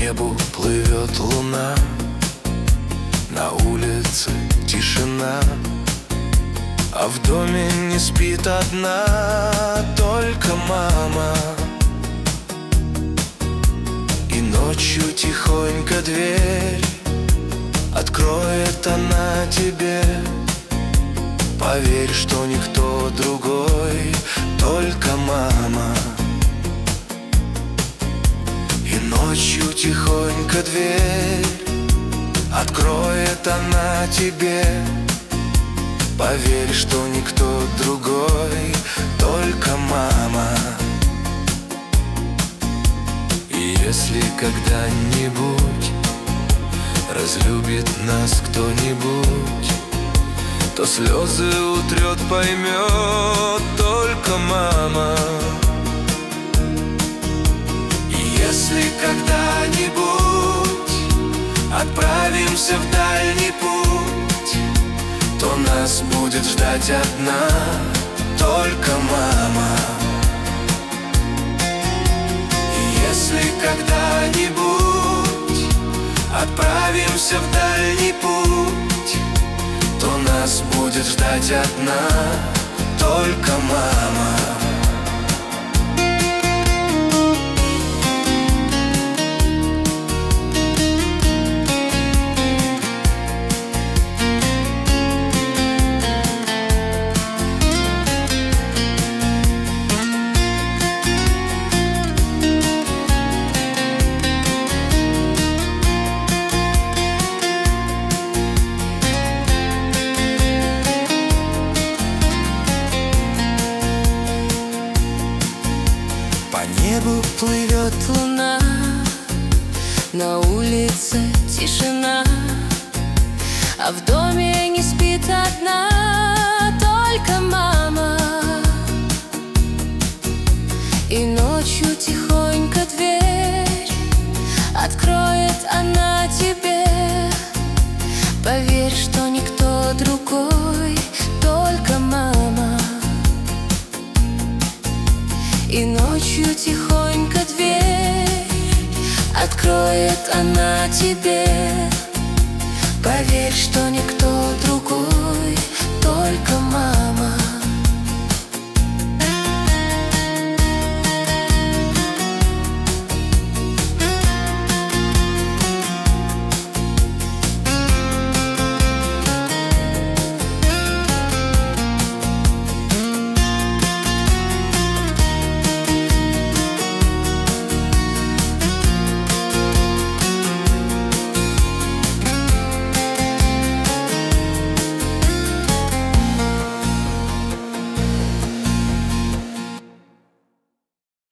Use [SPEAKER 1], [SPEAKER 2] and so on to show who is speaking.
[SPEAKER 1] небу плывет луна, на улице тишина, а в доме не спит одна только мама. И ночью тихонько дверь откроет она тебе. Поверь, что никто другой, только мама. И ночью тихонько дверь откроет она тебе. Поверь, что никто другой, только мама. И если когда-нибудь разлюбит нас кто-нибудь, то слезы утрет, поймет только мама. И если когда-нибудь отправимся в дальний путь, то нас будет ждать одна только мама. И если когда-нибудь отправимся в дальний путь, то нас будет ждать одна только мама.
[SPEAKER 2] По небу плывет луна, на улице тишина, а в доме не спит одна только мама. И ночью тихонько дверь откроет она тебе. Поверь, что никто другой, только мама. И ночью тихонько дверь откроет она тебе. Поверь, что никто другой, только мама.